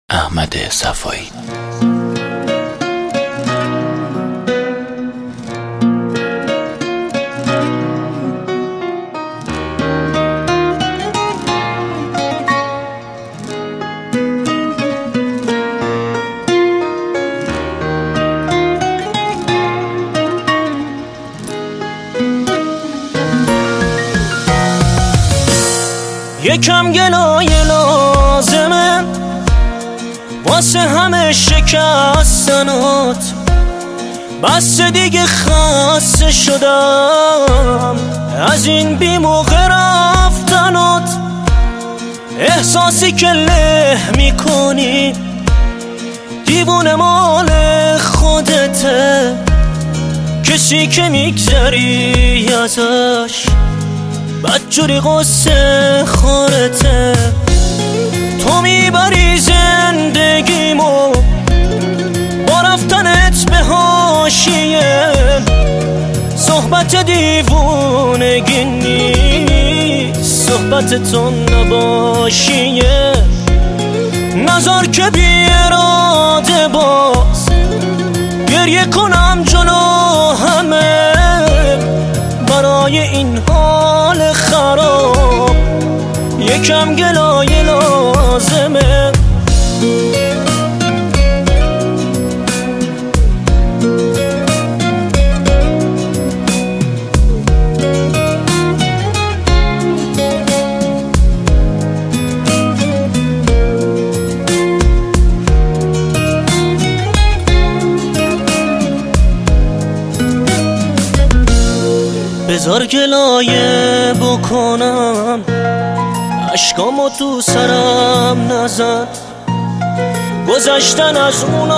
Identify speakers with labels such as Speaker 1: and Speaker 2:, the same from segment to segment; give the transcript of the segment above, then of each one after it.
Speaker 1: احمد صفایی.
Speaker 2: یکم گلایه لازمه واسه همه شکستنات، بس دیگه خسته شدم از این بی موقع رفتنات. احساسی که له میکنی دیوونه مال خودته، کسی که میگذری ازش بدجوری قصه خورته. تو میبری زندگیمو با رفتنت به حاشیه، صحبت دیوونگی نیست، صحبتتون نباشیه. نذار که بی اراده باز گریه کنم جلو همه برای این حال خراب. یکم گلایه لازمه. بذار گلایه بکنم، اشکامو تو سرم نزن، گذشتن از اون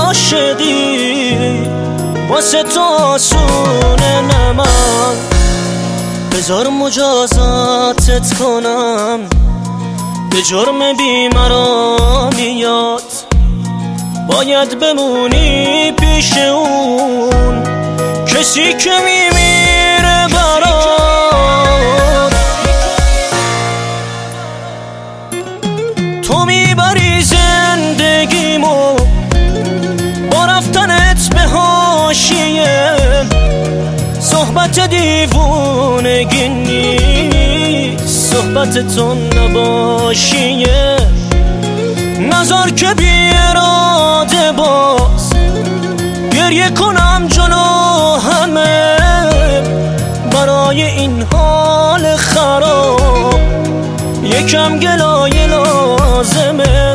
Speaker 2: عاشقی واسه تو آسونه نه من. بذار مجازاتت کنم، به جرم بیمرامیات باید بمونی پیش اون کسی که میمیره برات. تو میبری زندگیمو با رفتنت به حاشیه، صحبت دیوونگی نیست، صحبتتون نباشیه. نذار که بی اراده باز گریه کنم جلو همه برای این حال خراب. یکم گلایه لازمه.